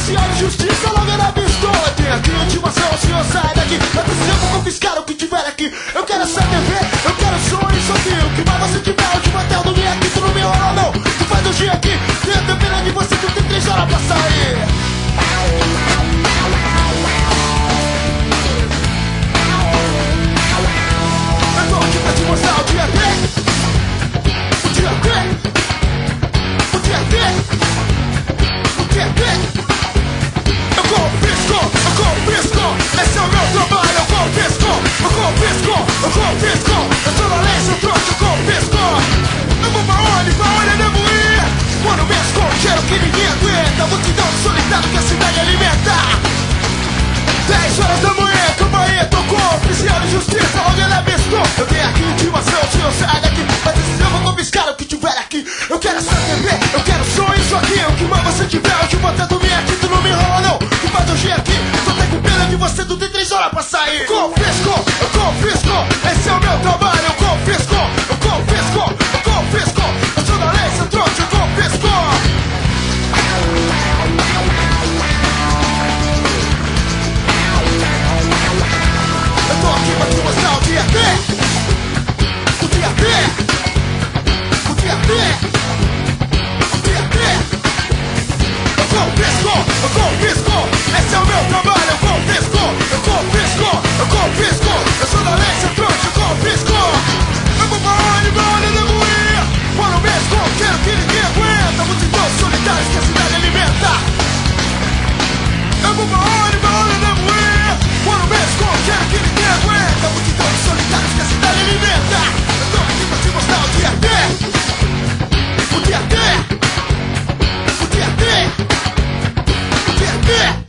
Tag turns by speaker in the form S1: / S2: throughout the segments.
S1: oficial de justiça logo era pistola. Tem aqui intimação, o senhor sai daqui. Antes eu vou confiscar o que tiver aqui. Eu quero essa TV, eu quero som e só que o que mais você tiver, eu te manter do dia aqui. Tu não me enrola não, tu faz o dia aqui. Tenho pena de você, tu tem 3 horas pra sair. Eu tô aqui pra te mostrar o dia D. O dia D. O dia D. O dia D. Eu confisco, esse é o meu trabalho. Eu confisco. Eu tô na lei, seu troço, eu confisco. Eu vou pra onde eu devo ir? Quando mesmo com cheiro que ninguém aguenta. Multidão de solitário que a cidade alimenta. 10 horas da manhã, calma aí, tocou. Oficial de justiça, logo ele avistou. Eu tenho aqui intimação, o senhor sai daqui. Mas eu vou confiscar o que tiver aqui. Eu quero essa TV, eu quero som, isso aqui. O que mais você tiver, eu te botar do minha aqui. Tu não me enrola não, tu faz o G aqui. Tô até com pena de você, tu tem 3 horas pra sair. Confisco, esse é o meu trabalho. Eu confisco. Eu sou da lei, seu troço, eu confisco. Eu tô aqui pra te mostrar o dia D. O dia D. O dia D. O dia D. Eu confisco. Esse é o meu trabalho. Eu confisco. Eu sou da lei, seu trouxa, eu confisco. Eu vou pra onde eu devo ir? Quando mesmo quero que ninguém aguenta. Multidão solitários que a cidade alimenta. Eu vou pra onde eu devo ir? Quando mesmo quero que ninguém aguenta. Multidão solitários que a cidade alimenta. Eu tô aqui pra te mostrar o dia D. O dia D. O dia D. O dia D.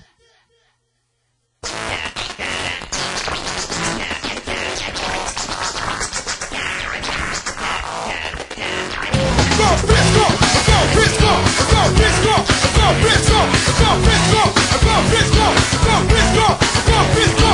S1: Confisco.